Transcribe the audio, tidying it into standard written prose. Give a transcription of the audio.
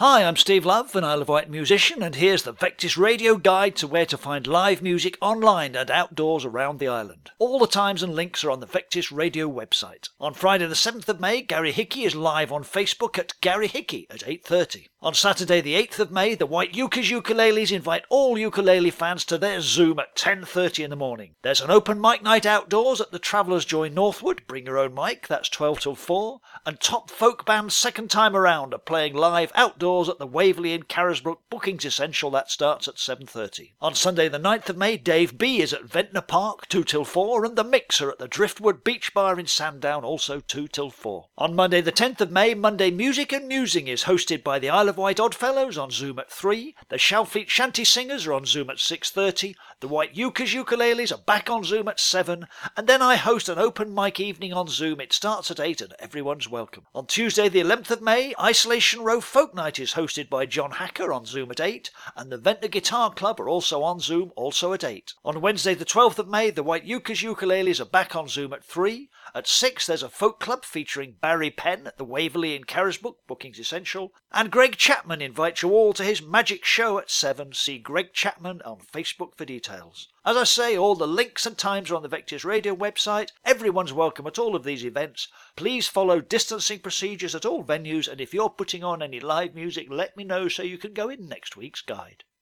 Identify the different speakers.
Speaker 1: Hi, I'm Steve Love, an Isle of Wight musician, and here's the Vectis Radio Guide to where to find live music online and outdoors around the island. All the times and links are on the Vectis Radio website. On Friday the 7th of May, Gary Hickey is live on Facebook at Gary Hickey at 8:30. On Saturday the 8th of May, the White Ukers Ukuleles invite all ukulele fans to their Zoom at 10:30 in the morning. There's an open mic night outdoors at the Travellers Joy Northwood, bring your own mic, that's 12 till 4, and Top Folk Band's Second Time Around are playing live outdoors at the Waverley in Carisbrooke Bookings Essential, that starts at 7:30. On Sunday the 9th of May, Dave B is at Ventnor Park 2 till 4, and the Mixer at the Driftwood Beach Bar in Sandown also 2 till 4. On Monday the 10th of May, Monday Music and Musing is hosted by the Isle of Wight Oddfellows on Zoom at 3, the Shalfleet Shanty Singers are on Zoom at 6:30, the White Ukers Ukuleles are back on Zoom at 7, and then I host an open mic evening on Zoom. It starts at 8 and everyone's welcome. On Tuesday the 11th of May, Isolation Row Folk Night is hosted by John Hacker on Zoom at 8, and the Ventnor Guitar Club are also on Zoom, also at 8. On Wednesday the 12th of May, the White Ukers Ukuleles are back on Zoom at 3. At 6 there's a folk club featuring Barry Penn at the Waverley in Carisbrooke, Bookings Essential, and Greg Chapman invites you all to his magic show at 7. See Greg Chapman on Facebook for details. As I say, all the links and times are on the Vectis Radio website. Everyone's welcome at all of these events. Please follow distancing procedures at all venues, and if you're putting on any live music, let me know so you can go in next week's guide.